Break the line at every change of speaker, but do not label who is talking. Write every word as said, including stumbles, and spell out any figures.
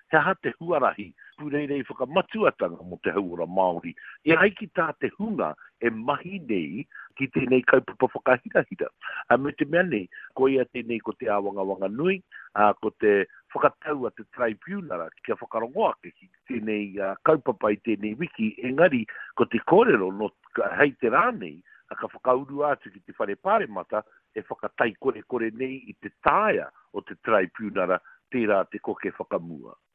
he aha te huarahi, pureirei whakamatuatanga mo te hauora Māori. E haiki tā te hunga e mahi nei ki tēnei kaupapa whakahirahira. A me te mea nei, ko ia tēnei ko te awangawanga nui, a ko te whakatau a te tribunal, kia whakarongoa ke ki tēnei uh, kaupapa i tēnei wiki, engari ko te kōrero no hei te rānei, a ka whakauru atu ki te whare pāre mata, e whakatai kore kore nei i te tāia o te tribunal, tērā te koke whakamua.